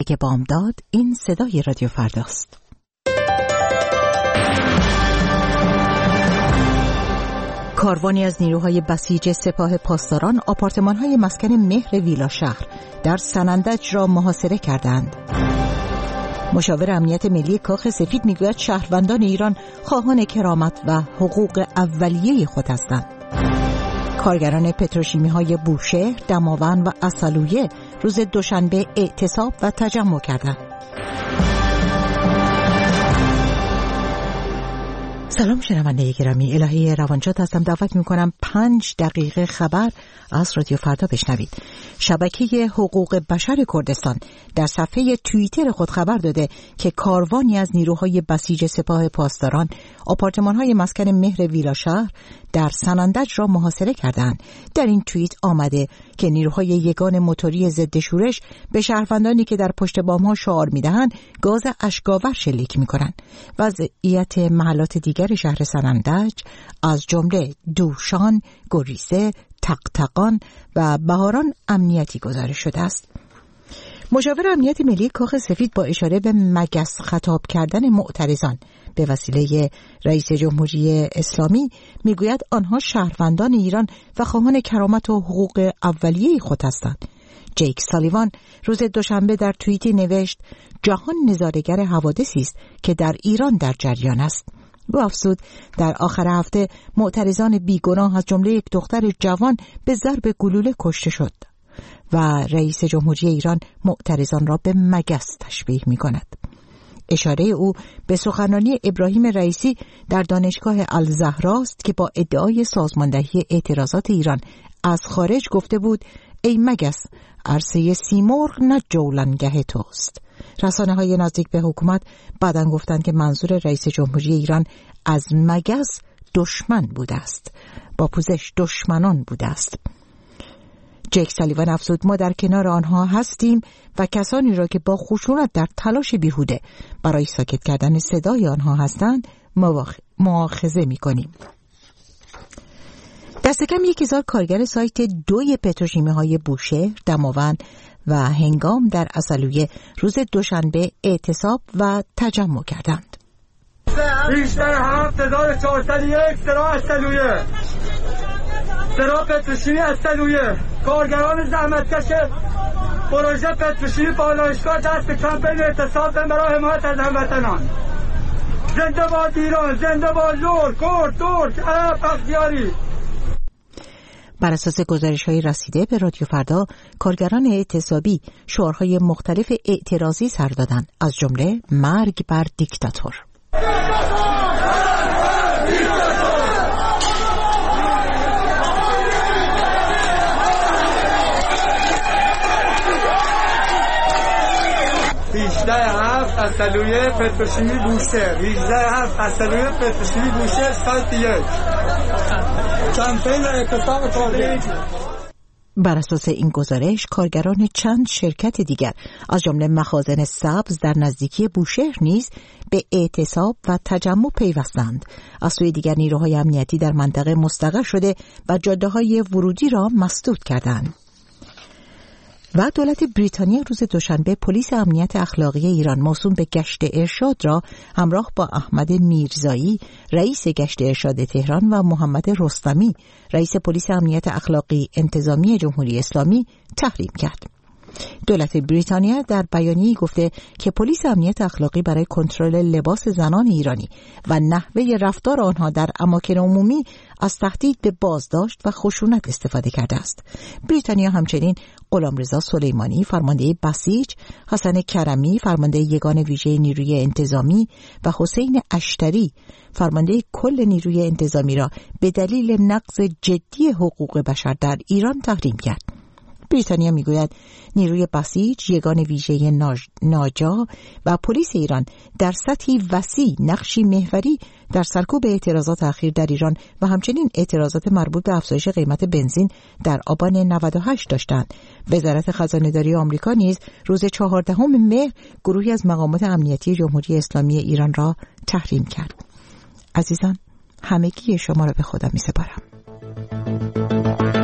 اگه بامداد، این صدای رادیو فرداست. کاروانی از نیروهای بسیج سپاه پاسداران آپارتمان‌های مسکن مهر ویلا شهر در سنندج را محاصره کردند. مشاور امنیت ملی کاخ سفید میگوید شهروندان ایران خواهان کرامت و حقوق اولیه خود هستند. کارگران پتروشیمی‌های بوشهر، دماوند و عسلویه روز دوشنبه اعتصاب و تجمع کردند. سلام شنونده گرامی، الهی روانشاد هستم. دعوت میکنم 5 دقیقه خبر از رادیو فردا بشنوید. شبکه حقوق بشر کردستان در صفحه توییتر خود خبر داده که کاروانی از نیروهای بسیج سپاه پاسداران آپارتمان‌های مسکن مهر ویلا شهر در سنندج را محاصره کردند. در این توییت آمده که نیروهای یگان موتوری ضد شورش به شهروندانی که در پشت بام‌ها شعار می‌دهند گاز اشک‌آور شلیک می‌کنند. وضعیت محلات دیگر شهر سنندج از جمله دوشان، گریزه، تقتقان و بهاران امنیتی گزارش شده است. مشاور امنیت ملی کاخ سفید با اشاره به مگس خطاب کردن معترضان به وسیله رئیس جمهوری اسلامی میگوید آنها شهروندان ایران و خواهان کرامت و حقوق اولیه خود هستند. جیک سالیوان روز دوشنبه در توییتی نوشت جهان نظاره‌گر حوادثی است که در ایران در جریان است. او افزود در آخر هفته معترضان بیگناه از جمله یک دختر جوان به ضرب گلوله کشته شد و رئیس جمهوری ایران معترضان را به مگس تشبیه می کند. اشاره او به سخنرانی ابراهیم رئیسی در دانشگاه الزهراست که با ادعای سازماندهی اعتراضات ایران از خارج گفته بود ای مگس، عرصه سیمرغ نه جولانگه توست. رسانه‌های نزدیک به حکومت بعداً گفتند که منظور رئیس جمهوری ایران از مگس دشمن بوده است، با پوزش دشمنان بوده است. جیک سالیوان افزود ما در کنار آنها هستیم و کسانی را که با خشونت در تلاش بیهوده برای ساکت کردن صدای آنها هستند مؤاخذه می‌کنیم. دست کم 1000 کارگر سایت 2 پتروشیمی‌های بوشهر، دماوند و هنگام در عسلویه روز دوشنبه اعتصاب و تجمع کردند. بیشتر 7401 سرا عسلویه، سرا پتروشیمی عسلویه، کارگران زحمتکش پروژه پتروشیمی پالایشگاه دست کمپین اعتصاب برای حمایت از هموطنان. زنده باد ایران، زنده باد لور، کرد، ترک، عرب، بختیاری. بر اساس گزارش‌های رسیده به رادیو فردا، کارگران اعتصابی شعارهای مختلف اعتراضی سر دادند، از جمله مرگ بر دیکتاتور. عسلویه پتروشیمی بوشهر، 18 عسلویه پتروشیمی بوشهر سایت 1. کمپین اعتصاب کارگر. بر اساس این گزارش کارگران چند شرکت دیگر از جمله مخازن سبز در نزدیکی بوشهر نیز به اعتصاب و تجمع پیوستند. از سوی دیگر نیروهای امنیتی در منطقه مستقر شده و جاده‌های ورودی را مسدود کردند. و دولت بریتانیا روز دوشنبه پلیس امنیت اخلاقی ایران موسوم به گشت ارشاد را همراه با احمد میرزایی رئیس گشت ارشاد تهران و محمد رستمی رئیس پلیس امنیت اخلاقی انتظامی جمهوری اسلامی تحریم کرد. دولت بریتانیا در بیانیه‌ای گفته که پلیس امنیت اخلاقی برای کنترل لباس زنان ایرانی و نحوه رفتار آنها در اماکن عمومی از تهدید به بازداشت و خشونت استفاده کرده است. بریتانیا همچنین غلامرضا سلیمانی فرمانده بسیج، حسن کرمی فرمانده یگان ویژه نیروی انتظامی و حسین اشتری فرمانده کل نیروی انتظامی را به دلیل نقض جدی حقوق بشر در ایران تحریم کرد. بریتانیا میگوید نیروی بسیج، یگان ویژه ناجا و پلیس ایران در سطحی وسیع نقشی محوری در سرکوب اعتراضات اخیر در ایران و همچنین اعتراضات مربوط به افزایش قیمت بنزین در آبان 98 داشتند. وزارت خزانه‌داری آمریکا نیز روز 14 مهر گروهی از مقامات امنیتی جمهوری اسلامی ایران را تحریم کرد. عزیزان، همگی شما را به خدا می‌سپارم.